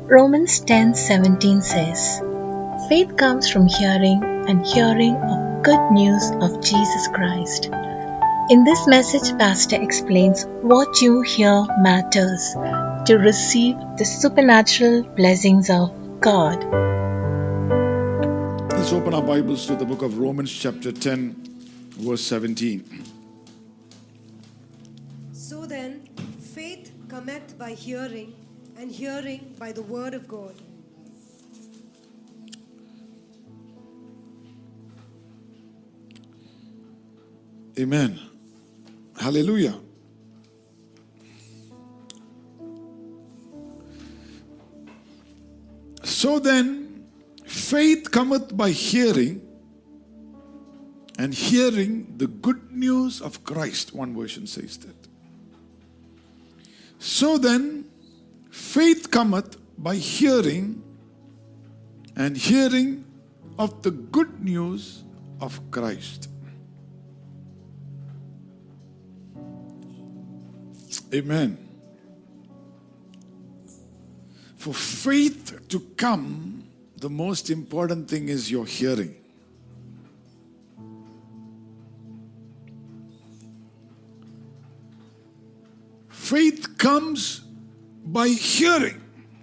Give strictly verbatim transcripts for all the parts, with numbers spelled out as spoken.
Romans ten seventeen says, "Faith comes from hearing, and hearing of good news of Jesus Christ." In this message, Pastor explains what you hear matters to receive the supernatural blessings of God. Let's open our Bibles to the book of Romans chapter ten, verse seventeen. So then, faith cometh by hearing, and hearing by the word of God. Amen. Hallelujah. So then, faith cometh by hearing, and hearing the good news of Christ. One version says that. So then, faith cometh by hearing, and hearing of the good news of Christ. Amen. For faith to come, the most important thing is your hearing. Faith comes by hearing.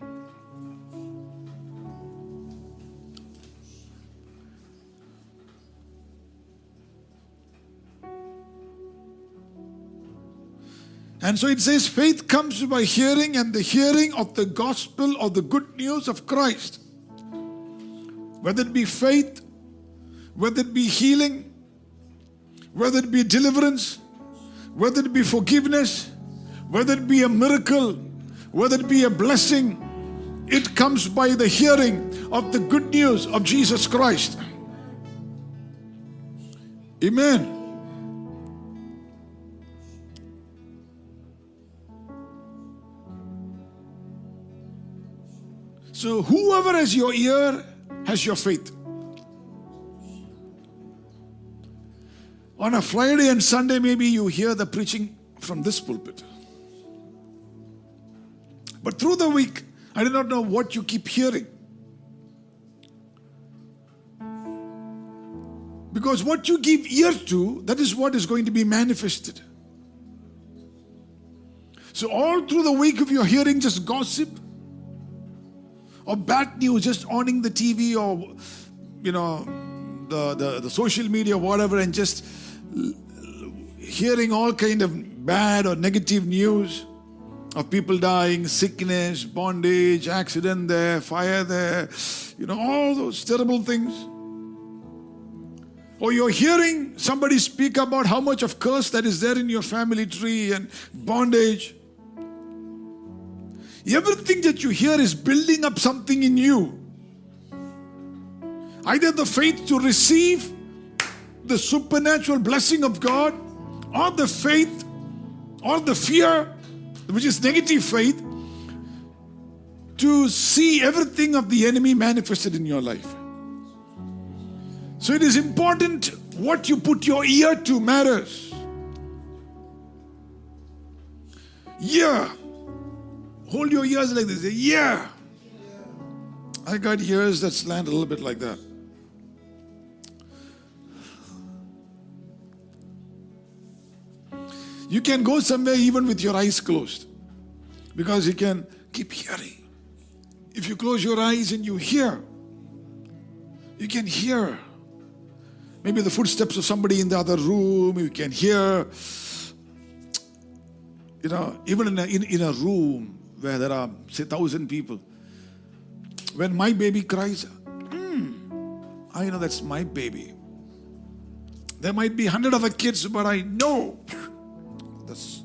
And so it says faith comes by hearing, and the hearing of the gospel or the good news of Christ. Whether it be faith, whether it be healing, whether it be deliverance, whether it be forgiveness, whether it be a miracle, whether it be a blessing, it comes by the hearing of the good news of Jesus Christ. Amen. So whoever has your ear has your faith. On a Friday and Sunday, maybe you hear the preaching from this pulpit. But through the week, I do not know what you keep hearing. Because what you give ear to, that is what is going to be manifested. So all through the week, if you're hearing just gossip, or bad news, just owning the T V or, you know, the, the, the social media, whatever, and just hearing all kind of bad or negative news of people dying, sickness, bondage, accident there, fire there, you know, all those terrible things. Or you're hearing somebody speak about how much of curse that is there in your family tree and bondage. Everything that you hear is building up something in you. Either the faith to receive the supernatural blessing of God, or the faith, or the fear, which is negative faith, to see everything of the enemy manifested in your life. So it is important what you put your ear to matters. Ear. Hold your ears like this. Yeah. I got ears that slant a little bit like that. You can go somewhere even with your eyes closed, because you can keep hearing. If you close your eyes and you hear, you can hear. Maybe the footsteps of somebody in the other room. You can hear, you know, even in a, in, in a room where there are, say, thousand people. When my baby cries, hmm, I know that's my baby. There might be hundred other kids, but I know that's.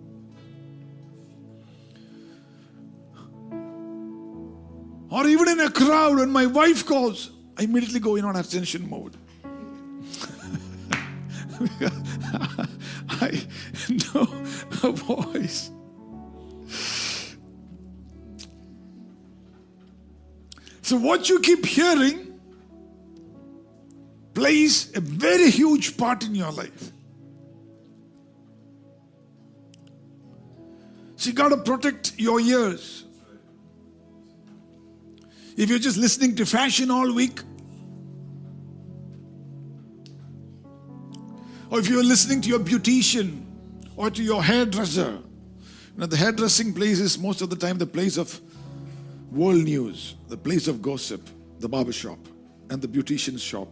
Or even in a crowd, when my wife calls, I immediately go in on attention mode. I know her voice. So what you keep hearing plays a very huge part in your life. So you got to protect your ears. If you're just listening to fashion all week, or if you're listening to your beautician or to your hairdresser, you know, the hairdressing place is most of the time the place of world news, the place of gossip, the barber shop and the beautician's shop.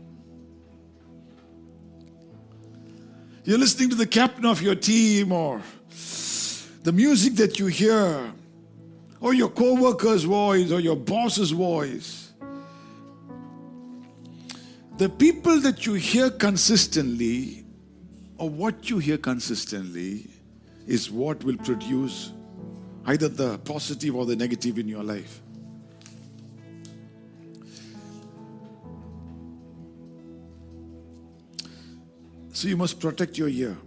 You're listening to the captain of your team, or the music that you hear, or your co-worker's voice, or your boss's voice. The people that you hear consistently, or what you hear consistently, is what will produce either the positive or the negative in your life. So you must protect your ear.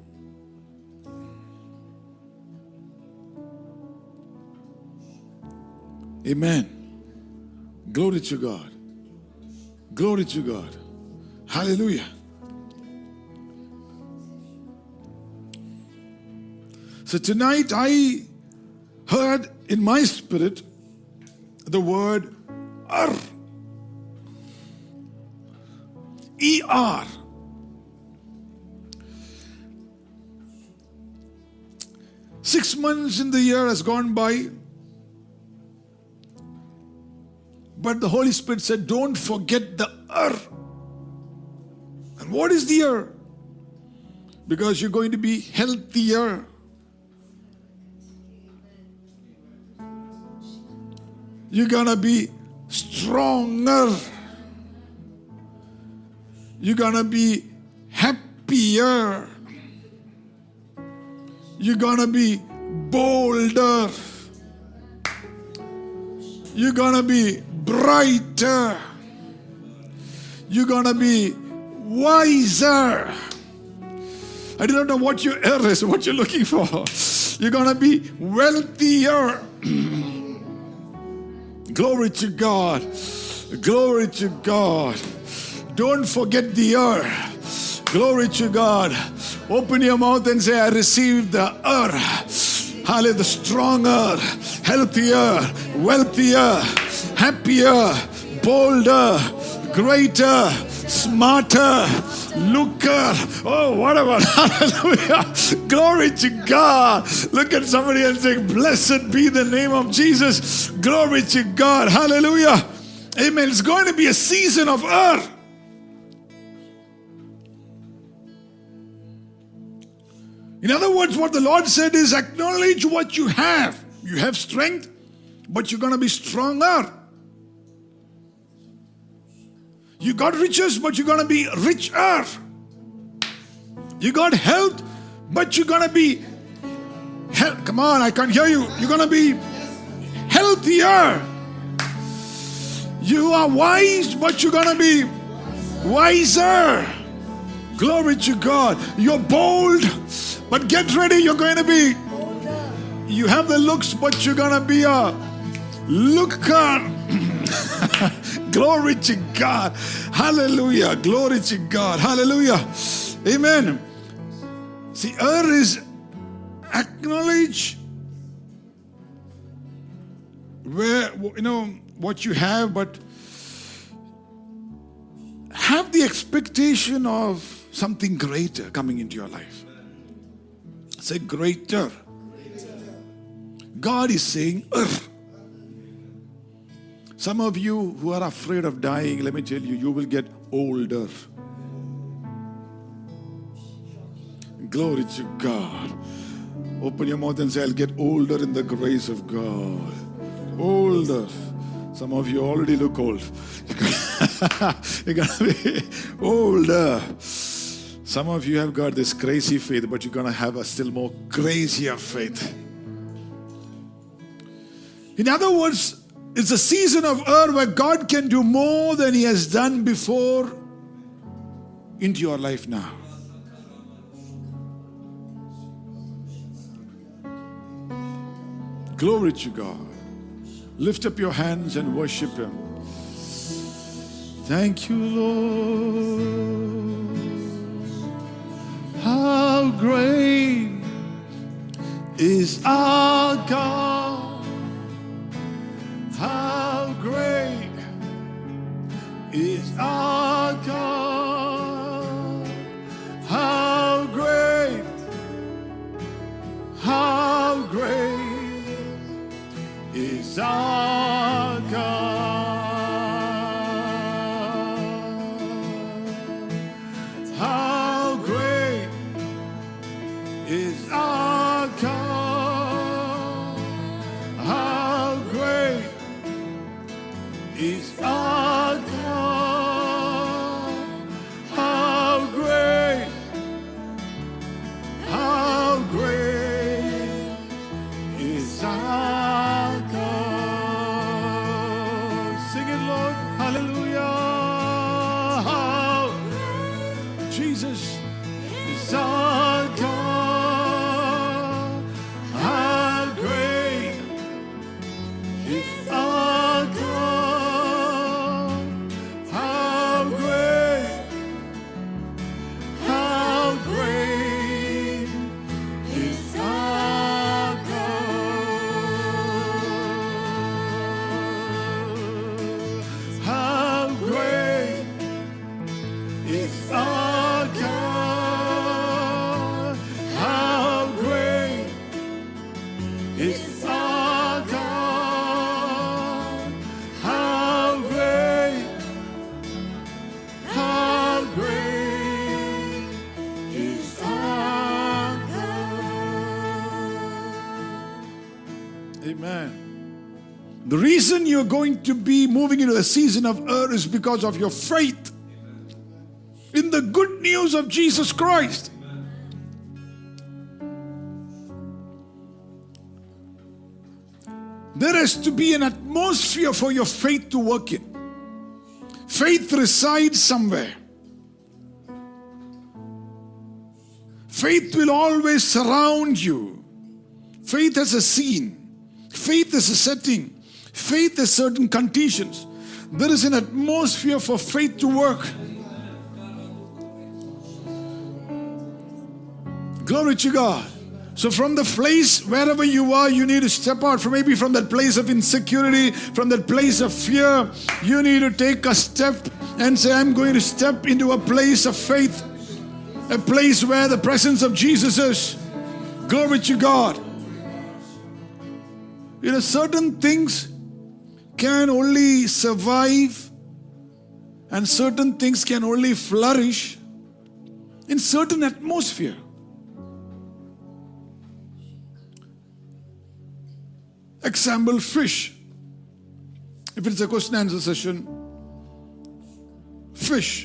Amen. Glory to God. Glory to God. Hallelujah. So tonight I heard in my spirit the word R. E R. Six months in the year has gone by, but the Holy Spirit said, don't forget the R. And what is the R? Because you're going to be healthier. You're going to be stronger. You're going to be happier. You're going to be bolder. You're going to be brighter. You're going to be wiser. I don't know what your R is, what you're looking for. You're going to be wealthier. Glory to God. Glory to God. Don't forget the R. Glory to God. Open your mouth and say, I received the R. Hallelujah. The stronger, healthier, wealthier, happier, bolder, greater, smarter, looker. Oh, whatever. Hallelujah. Glory to God. Look at somebody and say, blessed be the name of Jesus. Glory to God. Hallelujah. Amen. It's going to be a season of R. In other words, what the Lord said is acknowledge what you have. You have strength, but you're going to be stronger. You got riches, but you're going to be richer. You got health, but you're going to be health. Come on, I can't hear you. You're going to be healthier. You are wise, but you're going to be wiser. Glory to God. You're bold, but get ready. You're going to be, you have the looks, but you're going to be a looker. Glory to God. Hallelujah. Glory to God. Hallelujah. Amen. See, R is acknowledge where, you know, what you have, but have the expectation of something greater coming into your life. Say greater. God is saying, Ugh. Some of you who are afraid of dying, let me tell you, you will get older. Glory to God. Open your mouth and say, I'll get older in the grace of God. Older. Some of you already look old. You're going to be older. Some of you have got this crazy faith, but you're going to have a still more crazier faith. In other words, it's a season of earth where God can do more than He has done before into your life now. Glory to God. Lift up your hands and worship Him. Thank you, Lord. How great is our God. How great is our God. How great, how great is our God. How great is our God. How great is our God. How great, how great is our God. Sing it, Lord. Hallelujah. How Jesus is our God. How great is our God. How great, how great is our God. How great is our God. How great is our God. How great, how great is our God. Amen. The reason you're going to be moving into the season of Ur is because of your faith in the good news of Jesus Christ. There has to be an atmosphere for your faith to work in. Faith resides somewhere. Faith will always surround you. Faith has a scene. Faith is a setting. Faith has certain conditions. There is an atmosphere for faith to work. Glory to God. So from the place, wherever you are, you need to step out from maybe from that place of insecurity, from that place of fear. You need to take a step and say, I'm going to step into a place of faith, a place where the presence of Jesus is. Glory to God. You know, certain things can only survive and certain things can only flourish in certain atmosphere. Example, fish. If it's a question and answer session, fish,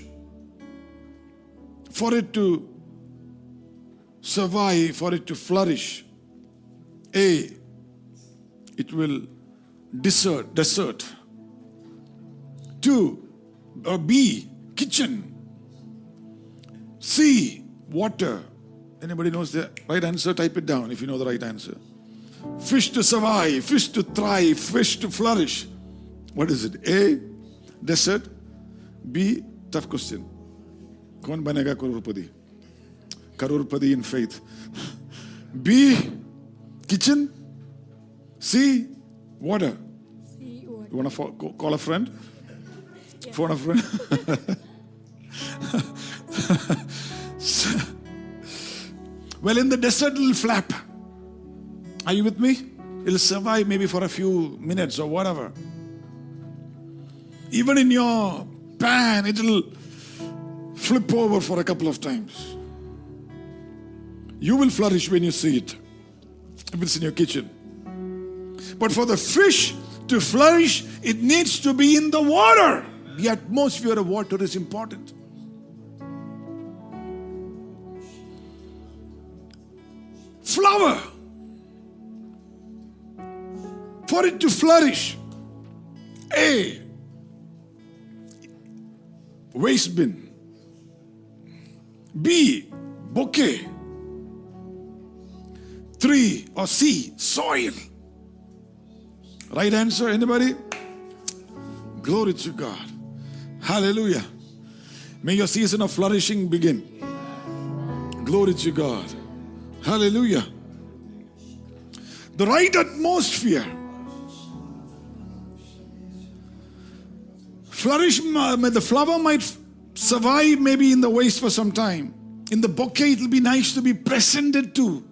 for it to survive, for it to flourish, A, it will desert, desert. Two, or B, kitchen. C, water. Anybody knows the right answer? Type it down if you know the right answer. Fish to survive, fish to thrive, fish to flourish. What is it? A, desert. B, tough question. Kaun banega crorepati? Crorepati in faith. B, kitchen. C, water. C, water. You want to call a friend? Yes. Phone a friend? Well, in the desert it will flap. Are you with me? It will survive maybe for a few minutes or whatever. Even in your pan, it will flip over for a couple of times. You will flourish when you see it, if it's in your kitchen. But for the fish to flourish, it needs to be in the water. The atmosphere of water is important. Flower, for it to flourish, A, waste bin. B, bouquet. Three, or C, soil. Right answer, anybody? Glory to God. Hallelujah. May your season of flourishing begin. Glory to God. Hallelujah. The right atmosphere flourish, the flower might survive maybe in the waste for some time. In the bouquet, it will be nice to be presented to.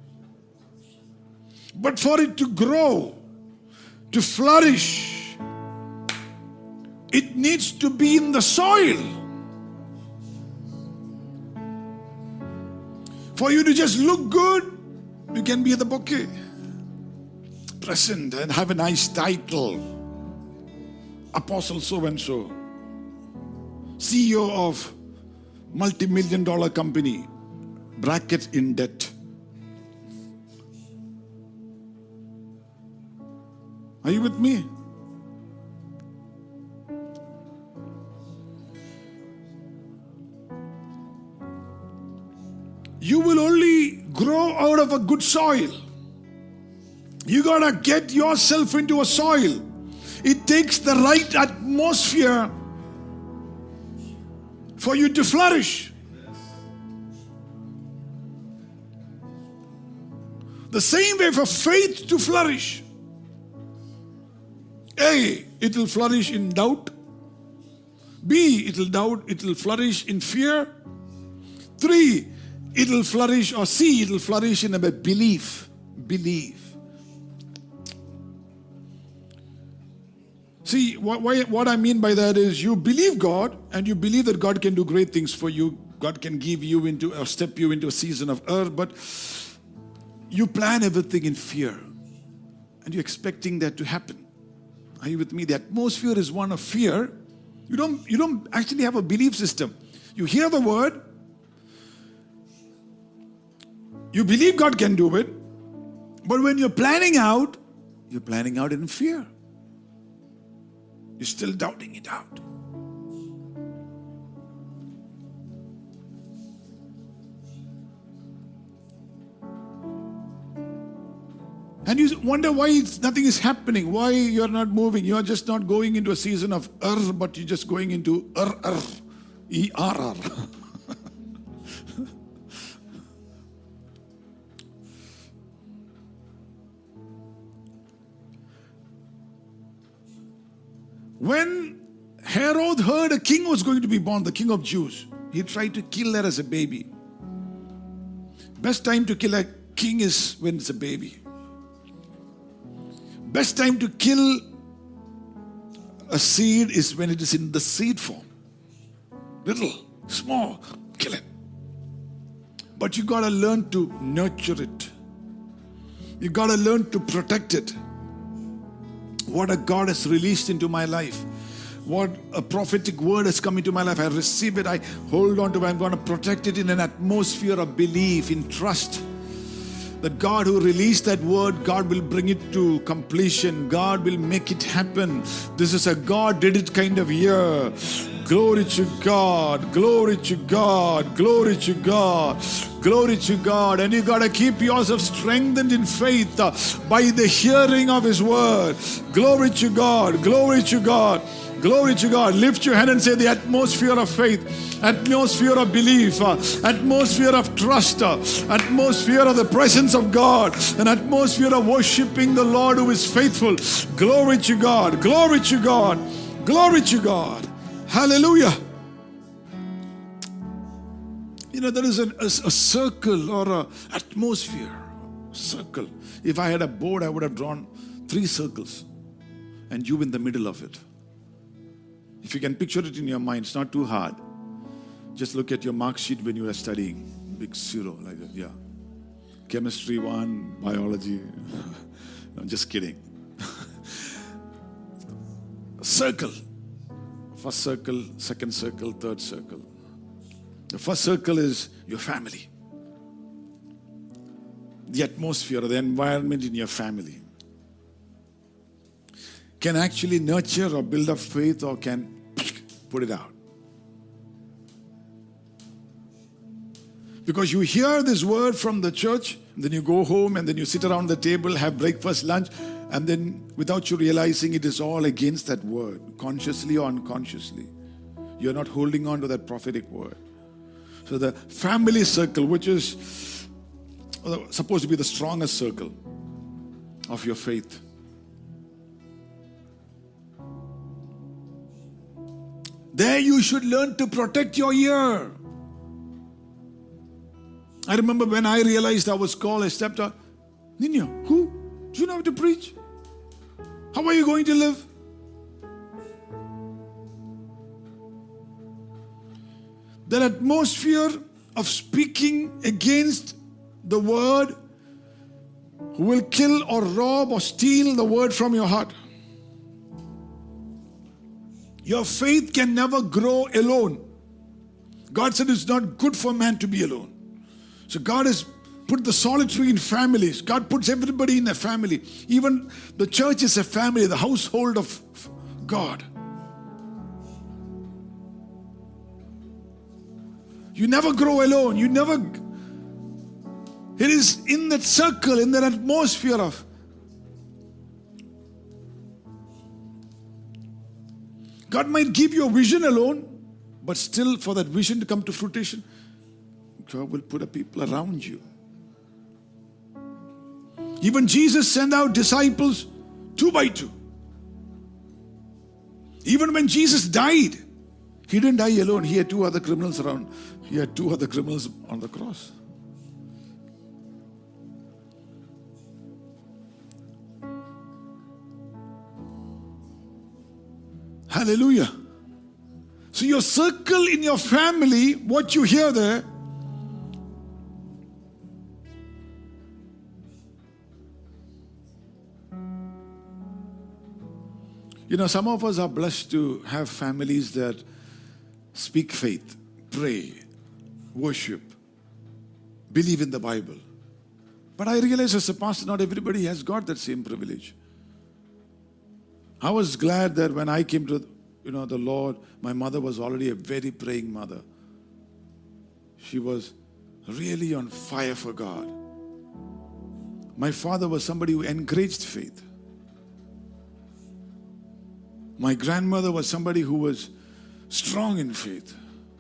But for it to grow, to flourish, it needs to be in the soil. For you to just look good, you can be at the bouquet, present and have a nice title. Apostle so-and-so, C E O of multi-million dollar company, bracket in debt. Are you with me? You will only grow out of a good soil. You gotta get yourself into a soil. It takes the right atmosphere for you to flourish. The same way for faith to flourish. A, it will flourish in doubt. B, it will doubt, it will flourish in fear. Three, it will flourish, or C, it will flourish in a belief. Belief. See, what, what I mean by that is you believe God and you believe that God can do great things for you. God can give you into or step you into a season of earth, but you plan everything in fear and you're expecting that to happen. Are you with me? The atmosphere is one of fear. You don't, you don't actually have a belief system. You hear the word, you believe God can do it, but when you're planning out, you're planning out in fear. You're still doubting it out. And you wonder why it's, nothing is happening, why you're not moving. You're just not going into a season of Ur, but you're just going into Ur, Ur, E R R. When Herod heard a king was going to be born, the king of Jews, he tried to kill her as a baby. Best time to kill a king is when it's a baby. Best time to kill a seed is when it is in the seed form. Little, small, kill it. But you got to learn to nurture it. You got to learn to protect it. What a God has released into my life. What a prophetic word has come into my life. I receive it. I hold on to it. I'm going to protect it in an atmosphere of belief, in trust. That God who released that word, God will bring it to completion. God will make it happen. This is a God did it kind of year. Glory to God. Glory to God. Glory to God. Glory to God. And you got to keep yourself strengthened in faith uh, by the hearing of His word. Glory to God. Glory to God. Glory to God. Lift your hand and say the atmosphere of faith, atmosphere of belief, uh, atmosphere of trust, uh, atmosphere of the presence of God, an atmosphere of worshiping the Lord who is faithful. Glory to God. Glory to God. Glory to God. Hallelujah. You know, there is a, a, a circle or an atmosphere. Circle. If I had a board, I would have drawn three circles and you in the middle of it. If you can picture it in your mind, it's not too hard. Just look at your mark sheet when you are studying. Big zero like that, yeah. Chemistry one, biology. No, just kidding. Circle. First circle, second circle, third circle. The first circle is your family. The atmosphere, the environment in your family can actually nurture or build up faith or can put it out. Because you hear this word from the church, and then you go home and then you sit around the table, have breakfast, lunch, and then without you realizing it is all against that word, consciously or unconsciously. You're not holding on to that prophetic word. So the family circle, which is supposed to be the strongest circle of your faith. There you should learn to protect your ear. I remember when I realized I was called, I stepped out. Ninya, who? Do you know how to preach? How are you going to live? That atmosphere of speaking against the word will kill or rob or steal the word from your heart. Your faith can never grow alone. God said it's not good for man to be alone. So God has put the solitary in families. God puts everybody in a family. Even the church is a family, the household of God. You never grow alone. You never... It is in that circle, in that atmosphere of... God might give you a vision alone, but still for that vision to come to fruition, God will put a people around you. Even Jesus sent out disciples two by two. Even when Jesus died, He didn't die alone. He had two other criminals around. He had two other criminals on the cross. Hallelujah. So your circle in your family, what you hear there, you know, some of us are blessed to have families that speak faith, pray, worship, believe in the Bible. But I realize as a pastor, not everybody has got that same privilege. I was glad that when I came to, you know, the Lord, my mother was already a very praying mother. She was really on fire for God. My father was somebody who encouraged faith. My grandmother was somebody who was strong in faith.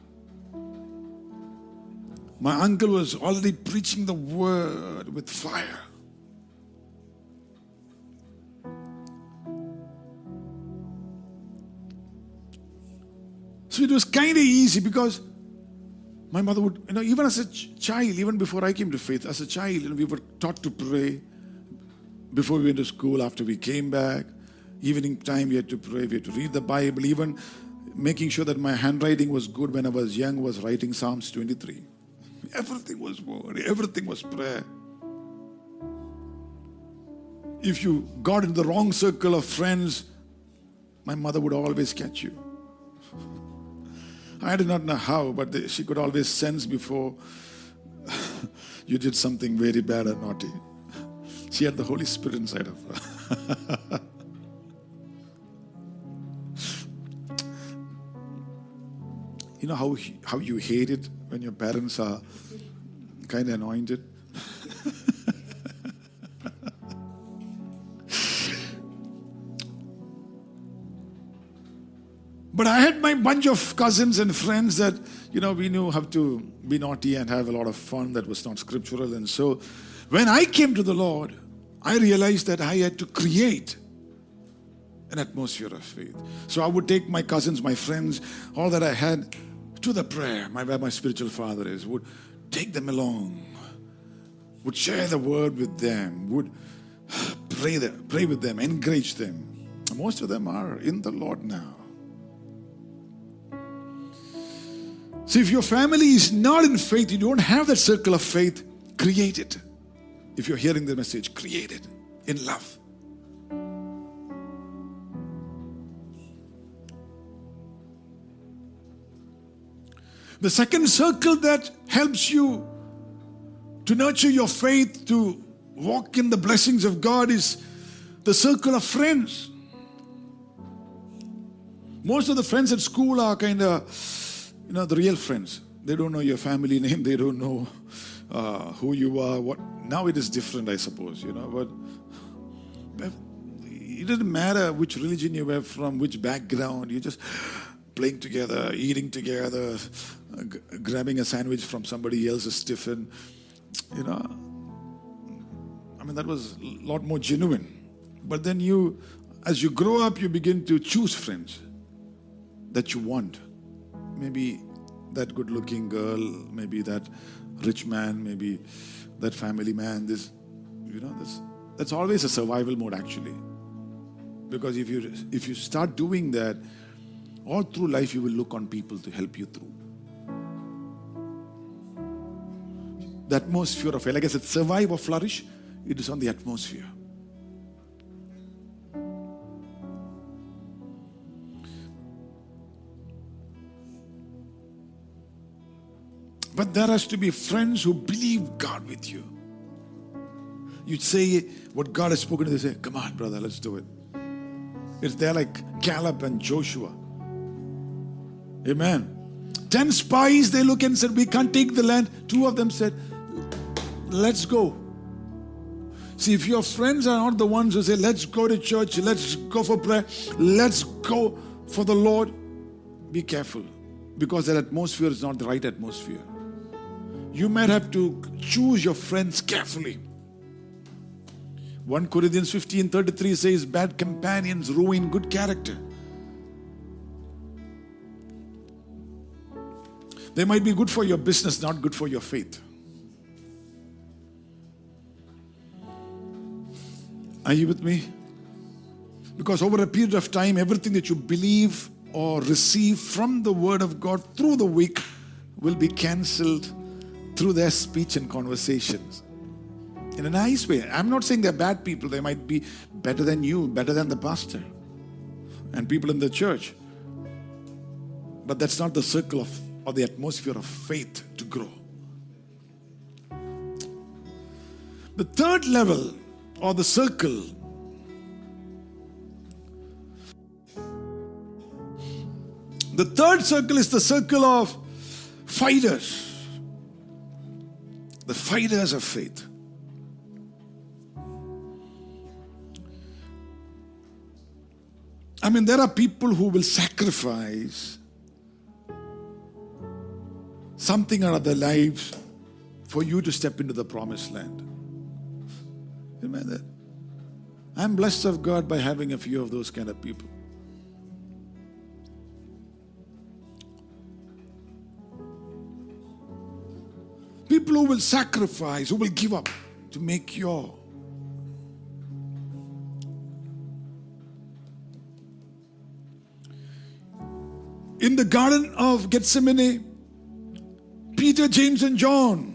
My uncle was already preaching the word with fire. So it was kind of easy because my mother would, you know, even as a ch- child, even before I came to faith, as a child, you know, we were taught to pray before we went to school, after we came back. Evening time, we had to pray, we had to read the Bible. Even making sure that my handwriting was good when I was young was writing Psalms twenty-three. Everything was word, everything was prayer. If you got in the wrong circle of friends, my mother would always catch you. I did not know how, but the, she could always sense before you did something very bad or naughty. She had the Holy Spirit inside of her. You know how, how you hate it when your parents are kind of anointed? But I had my bunch of cousins and friends that, you know, we knew how to be naughty and have a lot of fun that was not scriptural. And so when I came to the Lord, I realized that I had to create an atmosphere of faith. So I would take my cousins, my friends, all that I had to the prayer, my, where my spiritual father is, would take them along, would share the word with them, would pray, them, pray with them, encourage them. Most of them are in the Lord now. So if your family is not in faith, you don't have that circle of faith, create it. If you're hearing the message, create it in love. The second circle that helps you to nurture your faith, to walk in the blessings of God, is the circle of friends. Most of the friends at school are kind of, you know, the real friends. They don't know your family name. They don't know uh, who you are. What now it is different, I suppose, you know. But it doesn't matter which religion you were from, which background. You just playing together, eating together, uh, g- grabbing a sandwich from somebody else's tiffin. You know, I mean, that was a lot more genuine. But then you, as you grow up, you begin to choose friends that you want. maybe that good-looking girl, maybe that rich man, maybe that family man. This, you know, this that's always a survival mode actually. Because if you if you start doing that, all through life you will look on people to help you through. The atmosphere of, like I said, survive or flourish, it is on the atmosphere. But there has to be friends who believe God with you. You say what God has spoken to, they say, come on, brother, let's do it. It's there like Caleb and Joshua. Amen. Ten spies, they look and said, we can't take the land. Two of them said, let's go. See, if your friends are not the ones who say, let's go to church, let's go for prayer, let's go for the Lord, be careful. Because that atmosphere is not the right atmosphere. You might have to choose your friends carefully. First Corinthians fifteen thirty-three says, bad companions ruin good character. They might be good for your business, not good for your faith. Are you with me? Because over a period of time, everything that you believe or receive from the Word of God through the week will be cancelled through their speech and conversations. In a nice way. I'm not saying they're bad people. They might be better than you, better than the pastor and people in the church. But that's not the circle of or the atmosphere of faith to grow. The third level or the circle the third circle is the circle of fighters. The fighters of faith. I mean, there are people who will sacrifice something out of their lives for you to step into the promised land. Remember that? I'm blessed of God by having a few of those kind of people. People who will sacrifice, who will give up to make your in the Garden of Gethsemane, Peter, James, and John,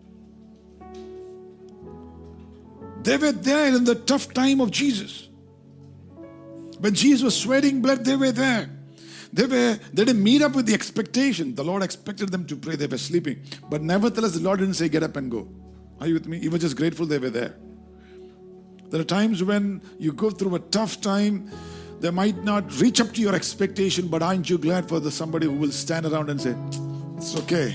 they were there in the tough time of Jesus. When Jesus was sweating blood, they were there. They were they didn't meet up with the expectation. The Lord expected them to pray. They were sleeping. But nevertheless, the Lord didn't say, get up and go. Are you with me? He was just grateful they were there. There are times when you go through a tough time, they might not reach up to your expectation, but aren't you glad for the somebody who will stand around and say, it's okay.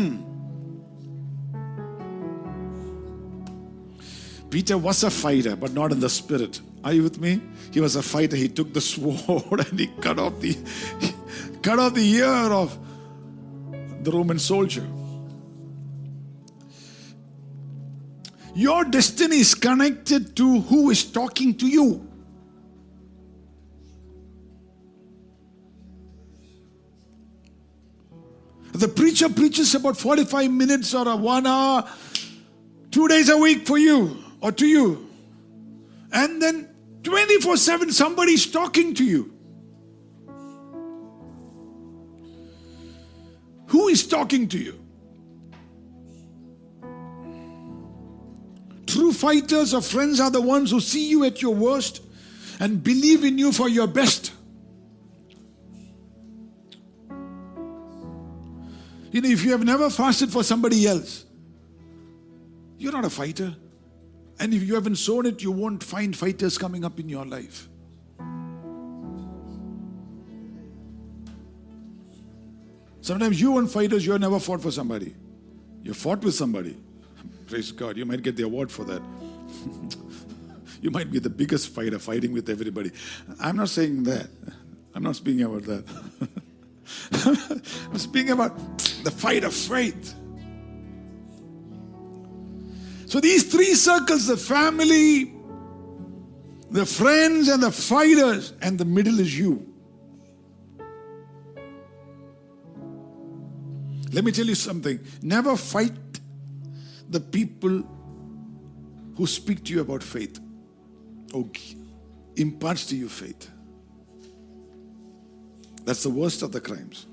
Peter was a fighter, but not in the spirit. Are you with me? He was a fighter. He took the sword and he cut off the he cut off the ear of the Roman soldier. Your destiny is connected to who is talking to you. The preacher preaches about forty-five minutes or a one hour, two days a week for you or to you. And then twenty-four seven somebody is talking to you. Who is talking to you? True fighters or friends are the ones who see you at your worst and believe in you for your best. You know, if you have never fasted for somebody else, you're not a fighter. And if you haven't sown it, you won't find fighters coming up in your life. Sometimes you want fighters, you have never fought for somebody. You fought with somebody. Praise God, you might get the award for that. You might be the biggest fighter, fighting with everybody. I'm not saying that. I'm not speaking about that. I'm speaking about the fight of faith. So these three circles, the family, the friends and the fighters, and the middle is you. Let me tell you something. Never fight the people who speak to you about faith or imparts to you faith. That's the worst of the crimes.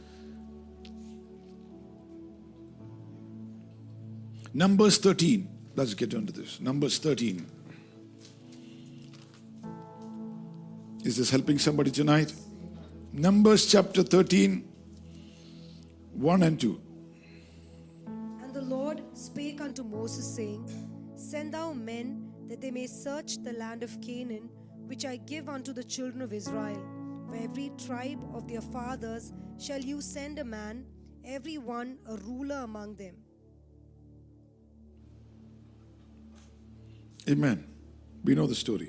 Numbers thirteen. Let's get on to this. Numbers thirteen. Is this helping somebody tonight? Numbers chapter thirteen, one and two. And the Lord spake unto Moses, saying, Send thou men, that they may search the land of Canaan, which I give unto the children of Israel. For every tribe of their fathers shall you send a man, every one a ruler among them. Amen. We know the story.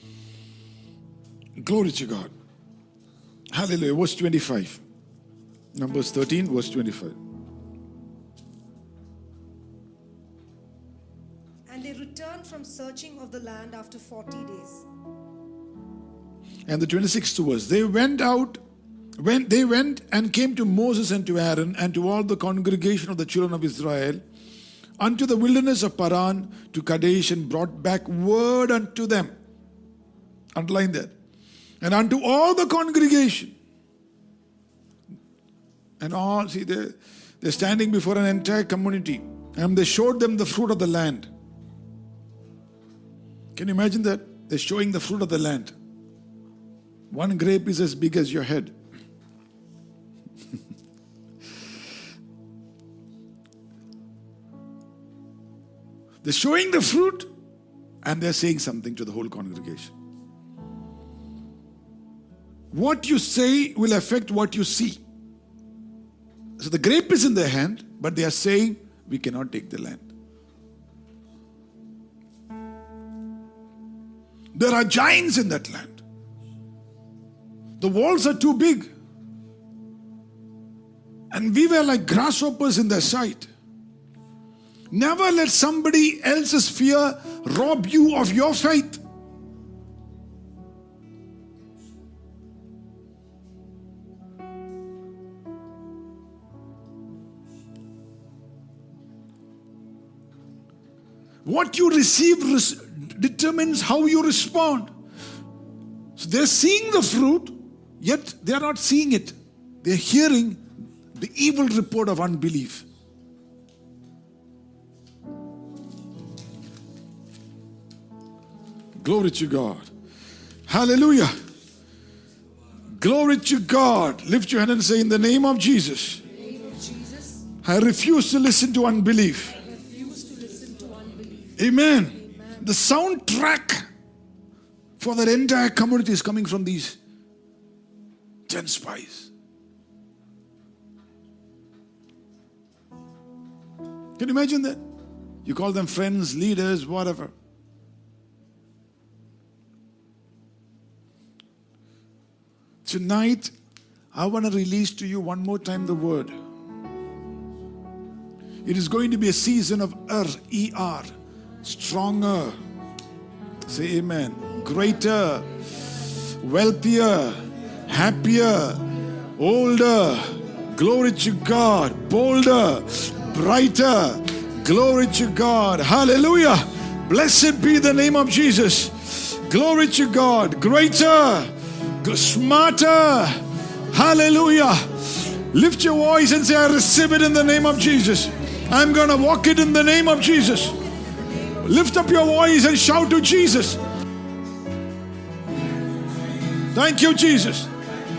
Glory to God. Hallelujah. Verse twenty-five. Numbers thirteen, verse twenty-five. And they returned from searching of the land after forty days. And the twenty-sixth verse. They went out, when they went and came to Moses and to Aaron and to all the congregation of the children of Israel unto the wilderness of Paran to Kadesh, and brought back word unto them. Underline that. And unto all the congregation. And all, see, they're, they're standing before an entire community. And they showed them the fruit of the land. Can you imagine that? They're showing the fruit of the land. One grape is as big as your head. They're showing the fruit and they're saying something to the whole congregation. What you say will affect what you see. So the grape is in their hand, but they are saying, we cannot take the land. There are giants in that land. The walls are too big. And we were like grasshoppers in their sight. Never let somebody else's fear rob you of your faith. What you receive res- determines how you respond. So they're seeing the fruit, yet they're not seeing it. They're hearing the evil report of unbelief. Glory to God. Hallelujah. Glory to God. Lift your hand and say, in the name of Jesus, In the name of Jesus, I refuse to listen to unbelief. I refuse to listen to unbelief. Amen. Amen. The soundtrack for that entire community is coming from these ten spies. Can you imagine that? You call them friends, leaders, whatever. Tonight, I want to release to you one more time the word. It is going to be a season of Er, E R, stronger. Say amen. Greater, wealthier, happier, older. Glory to God. Bolder, brighter. Glory to God. Hallelujah. Blessed be the name of Jesus. Glory to God. Greater, smarter. Hallelujah. Lift your voice and say, I receive it in the name of Jesus. I'm going to walk it in the name of Jesus. Lift up your voice and shout to Jesus. Thank you, Jesus.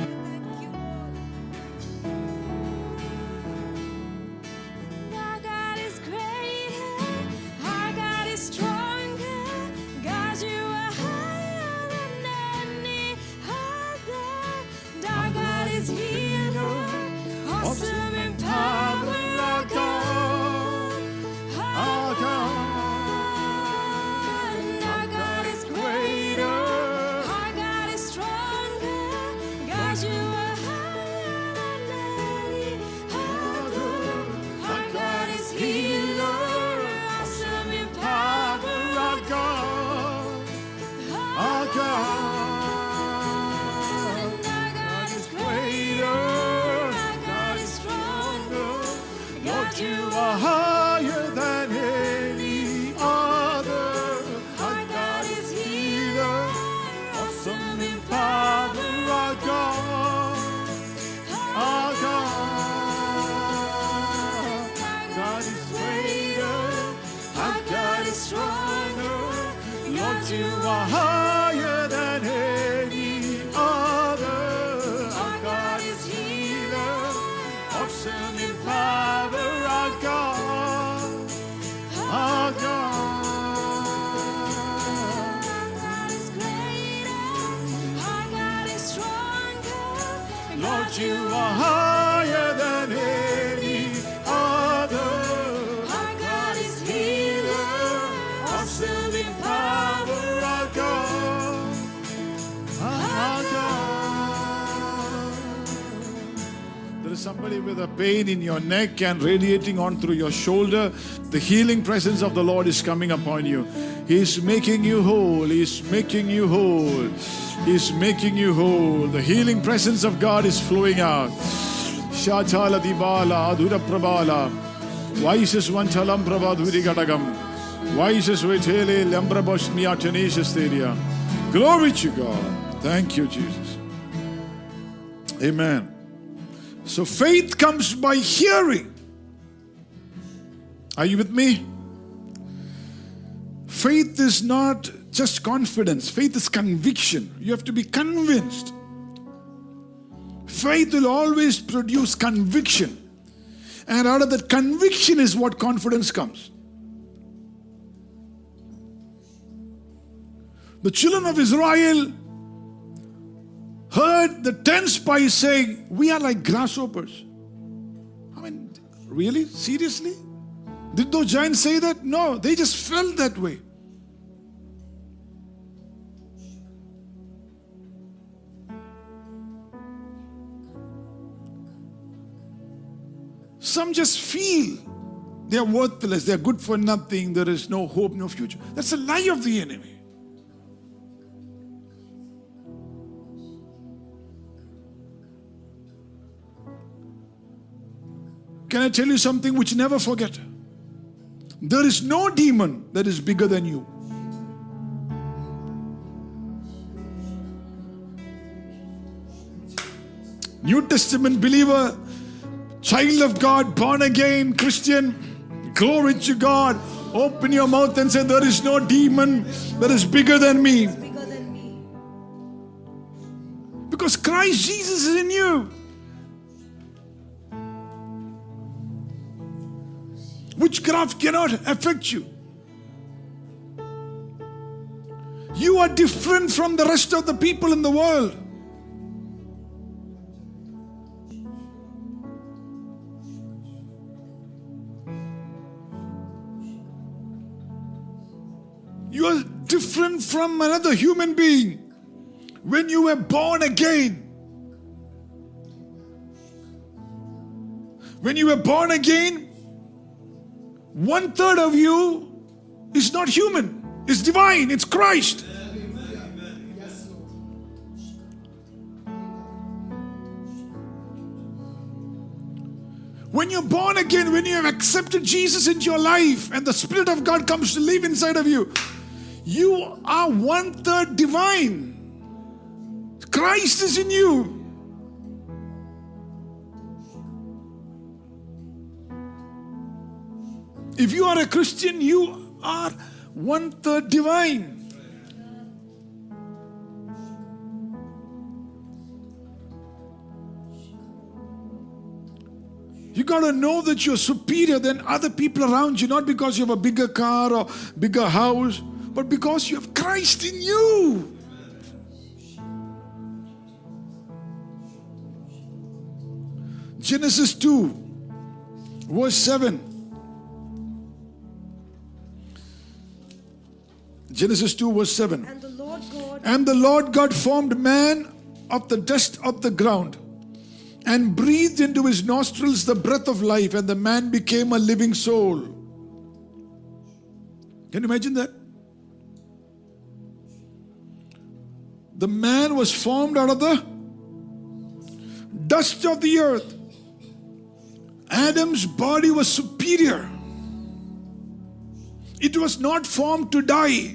Our God is greater, our God is stronger. God, you are higher than any other. Our God is healer, awesome in power. Our God, our God, our God is greater, our God is stronger. God, you are higher than any other. Our God is healer, awesome in power. Our God, our God, our God is greater, our God is stronger. Lord, you are higher than any other. Our God is healer, awesome in power. Our God, our God. There is somebody with a pain in your neck and radiating on through your shoulder. The healing presence of the Lord is coming upon you. He's making you whole. He's making you whole. He's making you whole. The healing presence of God is flowing out. Shatala dibala adura prabala. Vaises vanchalam prabadhuri gadagam. Vaises vetele lambrabos miatanesis theria. Glory to God. Thank you, Jesus. Amen. So faith comes by hearing. Are you with me? Faith is not just confidence. Faith is conviction. You have to be convinced. Faith will always produce conviction. And out of that conviction is what confidence comes. The children of Israel heard the ten spies saying, we are like grasshoppers. I mean, really? Seriously? Did those giants say that? No, they just felt that way. Some just feel they are worthless, they are good for nothing, there is no hope, no future. That's a lie of the enemy. Can I tell you something which you never forget? There is no demon that is bigger than you. New Testament believer, child of God, born again, Christian, glory to God. Open your mouth and say, there is no demon that is bigger than me. Bigger than me. Because Christ Jesus is in you. Witchcraft cannot affect you. You are different from the rest of the people in the world. You are different from another human being. When you were born again, when you were born again, one third of you is not human, it's divine, it's Christ. When you're born again, when you have accepted Jesus into your life and the Spirit of God comes to live inside of you, you are one third divine. Christ is in you. If you are a Christian, you are one third divine. You got to know that you're superior than other people around you, not because you have a bigger car or bigger house, but because you have Christ in you. Genesis two, verse seven. Genesis two, verse seven. And the Lord God And the Lord God formed man of the dust of the ground and breathed into his nostrils the breath of life, and the man became a living soul. Can you imagine that? The man was formed out of the dust of the earth. Adam's body was superior. It was not formed to die.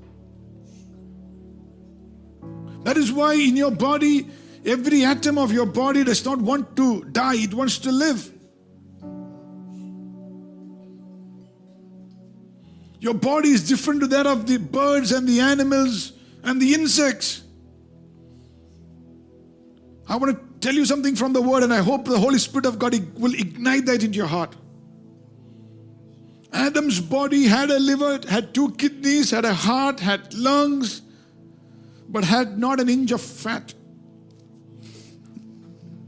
That is why in your body, every atom of your body does not want to die, it wants to live. Your body is different to that of the birds and the animals and the insects. I want to tell you something from the Word, and I hope the Holy Spirit of God will ignite that into your heart. Adam's body had a liver, had two kidneys, had a heart, had lungs, but had not an inch of fat.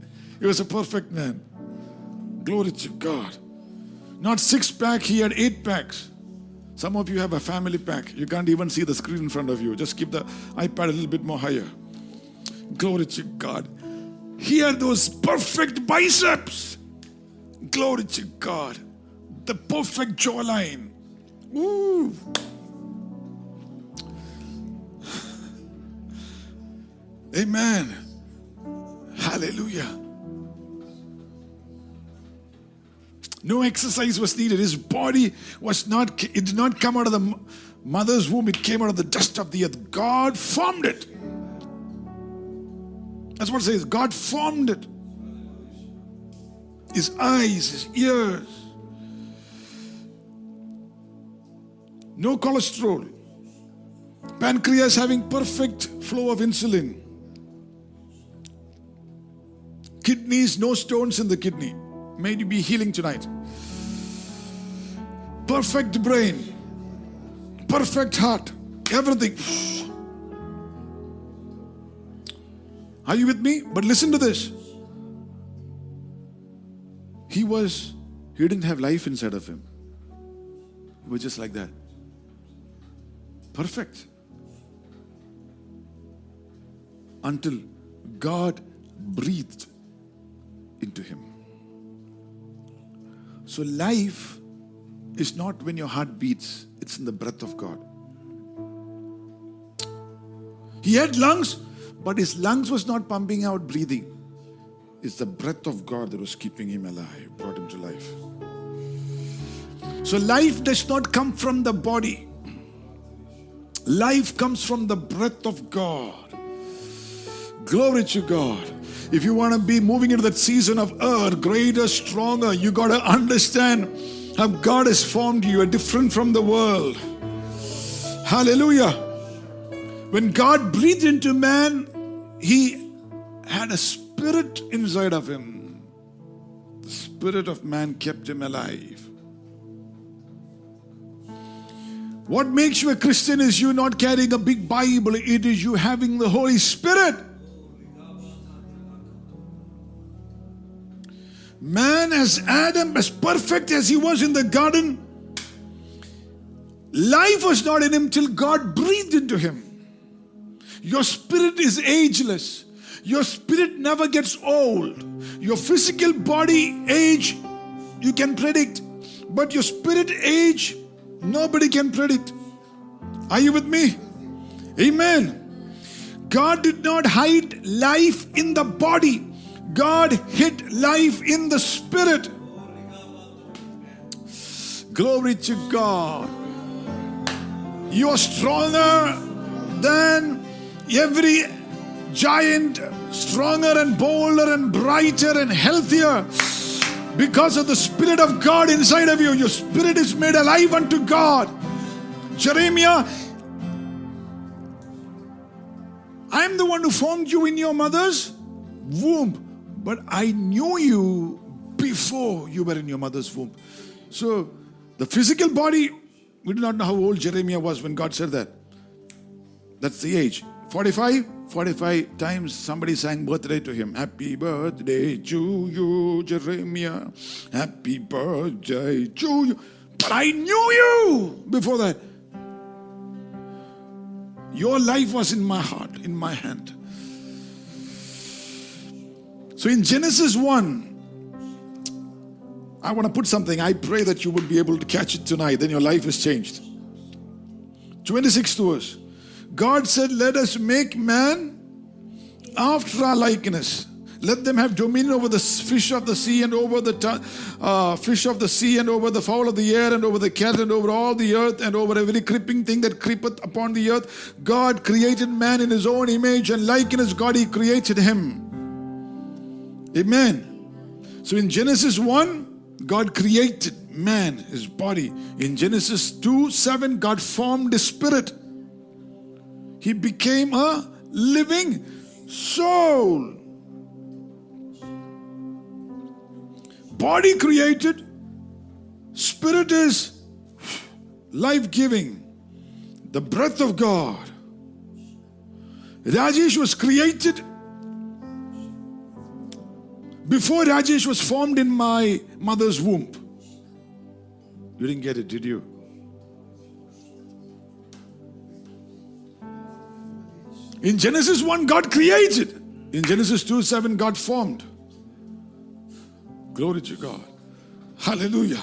He was a perfect man. Glory to God. Not six pack, he had eight packs. Some of you have a family pack. You can't even see the screen in front of you. Just keep the iPad a little bit more higher. Glory to God. He had those perfect biceps. Glory to God. The perfect jawline. Woo. Amen. Hallelujah. No exercise was needed. His body was not, it did not come out of the mother's womb. It came out of the dust of the earth. God formed it. That's what it says. God formed it. His eyes, his ears. No cholesterol. Pancreas having perfect flow of insulin. Kidneys, no stones in the kidney. May you be healing tonight. Perfect brain. Perfect heart. Everything. Are you with me? But listen to this. He was, he didn't have life inside of him. He was just like that. Perfect. Until God breathed into him. So life is not when your heart beats, it's in the breath of God. He had lungs, but his lungs was not pumping out breathing. It's the breath of God that was keeping him alive, brought him to life. So life does not come from the body. Life comes from the breath of God. Glory to God. If you want to be moving into that season of earth, greater, stronger, you got to understand how God has formed you. You are different from the world. Hallelujah. When God breathed into man, he had a spirit inside of him. The spirit of man kept him alive. What makes you a Christian is you not carrying a big Bible. It is you having the Holy Spirit. Man, as Adam, as perfect as he was in the garden, life was not in him till God breathed into him. Your spirit is ageless. Your spirit never gets old. Your physical body age, you can predict. But your spirit age, nobody can predict. Are you with me? Amen. God did not hide life in the body. God hid life in the spirit. Glory to God. You are stronger than every giant, stronger and bolder and brighter and healthier because of the Spirit of God inside of you. Your spirit is made alive unto God. Jeremiah, I am the one who formed you in your mother's womb, but I knew you before you were in your mother's womb. So the physical body, we do not know how old Jeremiah was when God said that. That's the age. forty-five? forty-five times somebody sang birthday to him. Happy birthday to you, Jeremiah. Happy birthday to you. But I knew you before that. Your life was in my heart, in my hand. So in Genesis one, I want to put something. I pray that you would be able to catch it tonight. Then your life is changed. twenty-sixth verse. God said, let us make man after our likeness. Let them have dominion over the fish of the sea and over the uh, fish of the sea and over the fowl of the air and over the cattle and over all the earth and over every creeping thing that creepeth upon the earth. God created man in his own image and likeness God he created him. Amen. So in Genesis one, God created man, his body. In Genesis two, seven, God formed his spirit. He became a living soul. Body created. Spirit is life-giving. The breath of God. Rajesh was created. Before Rajesh was formed in my mother's womb. You didn't get it, did you? In Genesis one, God created. In Genesis two seven, God formed. Glory to God. Hallelujah.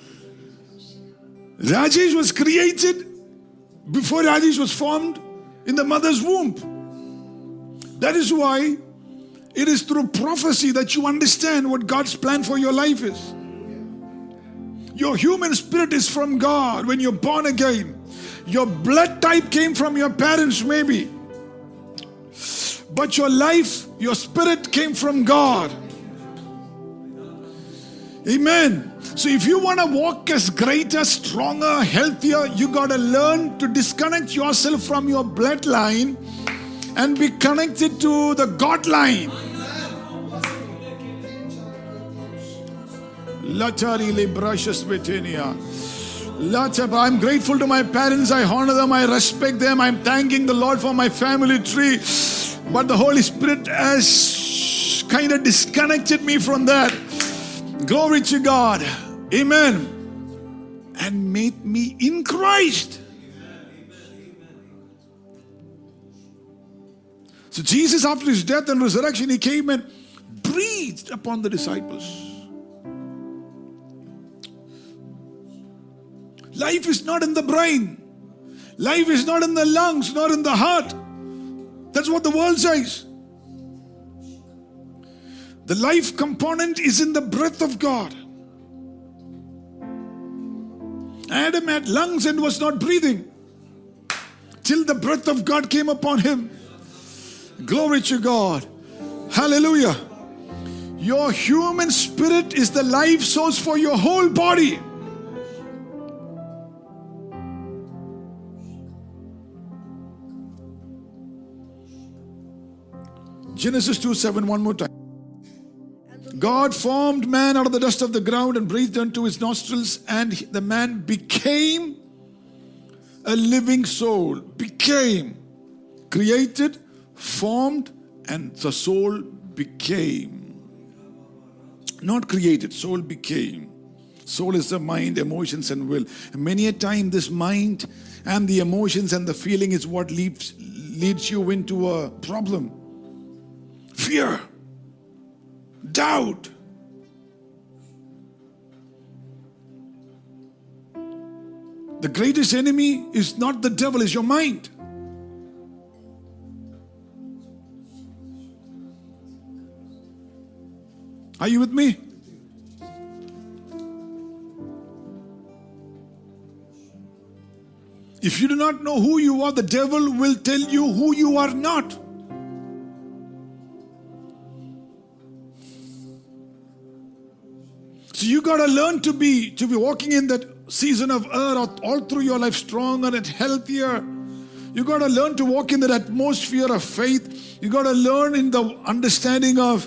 Rajesh was created before Rajesh was formed in the mother's womb. That is why it is through prophecy that you understand what God's plan for your life is. Your human spirit is from God when you're born again. Your blood type came from your parents maybe. But your life, your spirit came from God. Amen. So if you want to walk as greater, stronger, healthier, you got to learn to disconnect yourself from your bloodline and be connected to the God line. I'm grateful to my parents. I honor them. I respect them. I'm thanking the Lord for my family tree. But the Holy Spirit has kind of disconnected me from that. Glory to God. Amen. And made me in Christ. So Jesus, after his death and resurrection, he came and breathed upon the disciples. Life is not in the brain. Life is not in the lungs, not in the heart. That's what the world says. The life component is in the breath of God. Adam had lungs and was not breathing till the breath of God came upon him. Glory to God. Hallelujah. Your human spirit is the life source for your whole body. Genesis two seven, one more time. God formed man out of the dust of the ground and breathed unto his nostrils, and the man became a living soul. Became. Created, formed, and the soul became. Not created, soul became. Soul is the mind, emotions, and will. Many a time this mind and the emotions and the feeling is what leads, leads you into a problem. Fear, doubt. The greatest enemy is not the devil, is your mind. Are you with me? If you do not know who you are, the devil will tell you who you are not. So you got to learn to be to be walking in that season of earth all through your life, stronger and healthier. You got to learn to walk in that atmosphere of faith. You got to learn in the understanding of,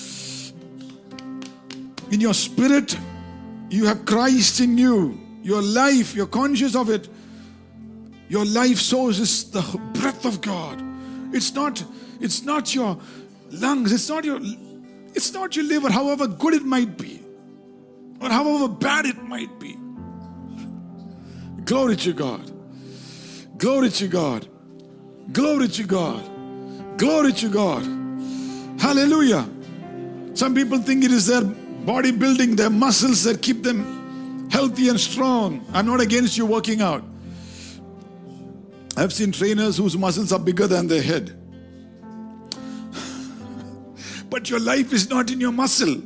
in your spirit, you have Christ in you. Your life, you're conscious of it. Your life source is the breath of God. It's not, it's not your lungs. It's not your, it's not your liver, however good it might be. Or however bad it might be. Glory to God. Glory to God. Glory to God. Glory to God. Hallelujah. Some people think it is their bodybuilding, their muscles that keep them healthy and strong. I'm not against you working out. I've seen trainers whose muscles are bigger than their head. But your life is not in your muscle.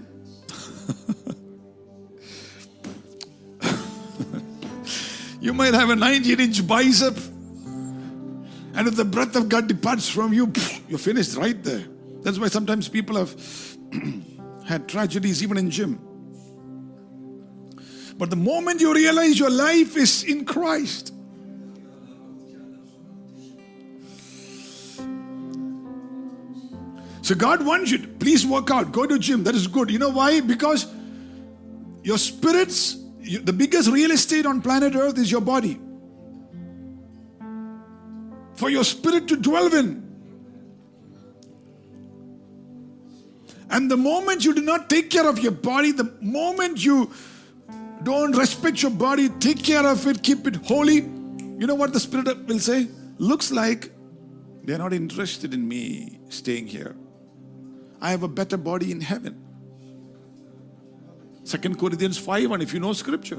You might have a nineteen inch bicep, and if the breath of God departs from you, you're finished right there. That's why sometimes people have had tragedies even in gym. But the moment you realize your life is in Christ, so God wants you to please work out, go to gym. That is good. You know why? Because your spirits, the biggest real estate on planet Earth is your body. For your spirit to dwell in. And the moment you do not take care of your body, the moment you don't respect your body, take care of it, keep it holy, you know what the Spirit will say? Looks like they're not interested in me staying here. I have a better body in heaven. Second Corinthians five one, if you know scripture.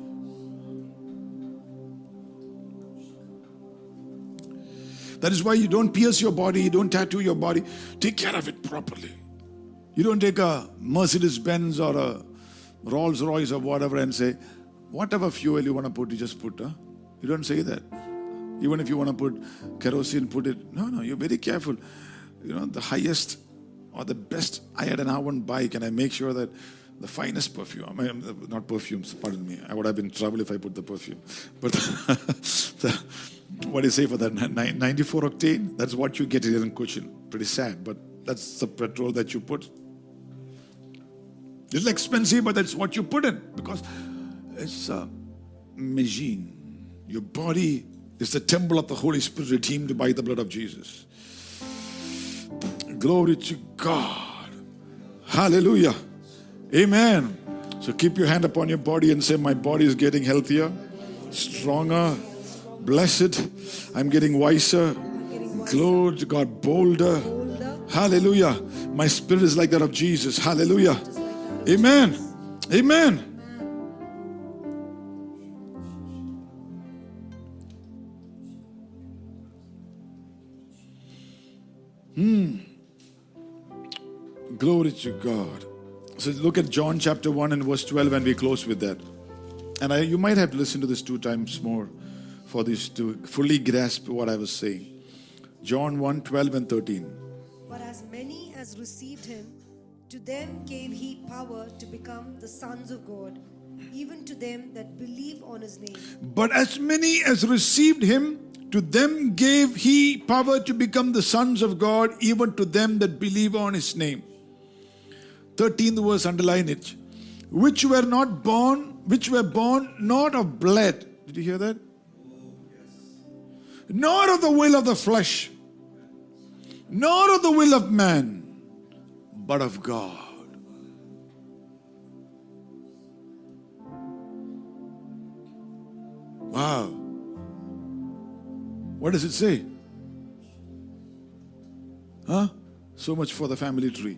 That is why you don't pierce your body, you don't tattoo your body. Take care of it properly. You don't take a Mercedes Benz or a Rolls Royce or whatever and say, whatever fuel you want to put, you just put. Huh? You don't say that. Even if you want to put kerosene, put it. No, no, you're very careful. You know, the highest or the best, I had an R one bike and I make sure that the finest perfume, I mean, not perfumes, pardon me. I would have been in trouble if I put the perfume. But the, what do you say for that? ninety-four octane? That's what you get here in Cochin. Pretty sad, but that's the petrol that you put. It's expensive, but that's what you put in because it's a machine. Your body is the temple of the Holy Spirit redeemed by the blood of Jesus. Glory to God. Hallelujah. Amen. So keep your hand upon your body and say, my body is getting healthier, stronger, blessed. I'm getting wiser. Glory to God, bolder. Hallelujah. My spirit is like that of Jesus. Hallelujah. Amen. Amen. Hmm. Glory to God. So look at John chapter one and verse twelve and we close with that. And I, you might have to listen to this two times more for this to fully grasp what I was saying. John one, twelve and thirteen. But as many as received him, to them gave he power to become the sons of God, even to them that believe on his name. But as many as received him, to them gave he power to become the sons of God, even to them that believe on his name. thirteenth verse, underline it. Which were not born, which were born not of blood. Did you hear that? Nor of the will of the flesh, nor of the will of man, but of God. Wow. What does it say? Huh? So much for the family tree.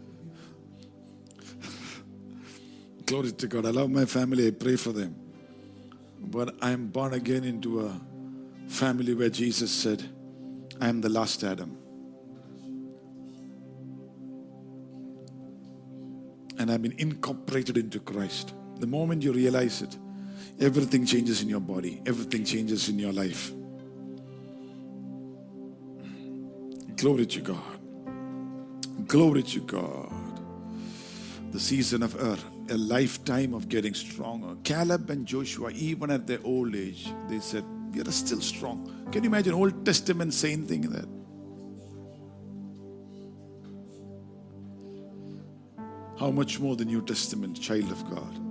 Glory to God. I love my family. I pray for them. But I am born again into a family where Jesus said, I am the last Adam. And I've been incorporated into Christ. The moment you realize it, everything changes in your body. Everything changes in your life. Glory to God. Glory to God. The season of Ur, a lifetime of getting stronger. Caleb and Joshua, even at their old age, they said, we are still strong. Can you imagine Old Testament saying thing that? How much more the New Testament, child of God?